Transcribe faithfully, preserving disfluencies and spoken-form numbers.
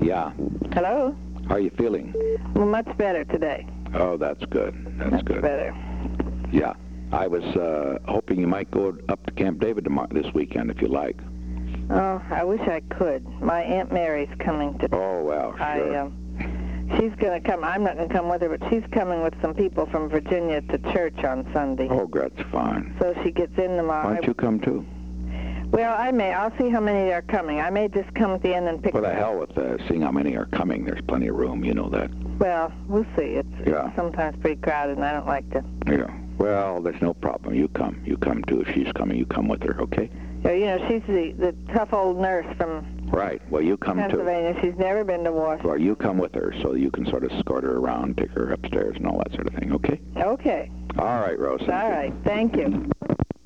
Yeah. Hello? How are you feeling? Well, much better today. Oh, that's good. That's much good. better. Yeah. I was uh, hoping you might go up to Camp David tomorrow, this weekend, if you like. Oh, I wish I could. My Aunt Mary's coming to... Oh, well, sure. I, um, she's going to come. I'm not going to come with her, but she's coming with some people from Virginia to church on Sunday. Oh, that's fine. So she gets in tomorrow. Why don't you come, too? Well, I may. I'll see how many are coming. I may just come at the end and pick Well, the them hell with uh, seeing how many are coming. There's plenty of room, you know that. Well, we'll see. It's, Yeah. it's sometimes pretty crowded, and I don't like to... Yeah. Well, there's no problem. You come. You come, too. If she's coming, you come with her, okay? Yeah, you know, she's the, the tough old nurse from Right. Well, you come, too. Pennsylvania. She's never been to Washington. Well, you come with her so you can sort of escort her around, take her upstairs and all that sort of thing, okay? Okay. All right, Rose. All right. Thank you.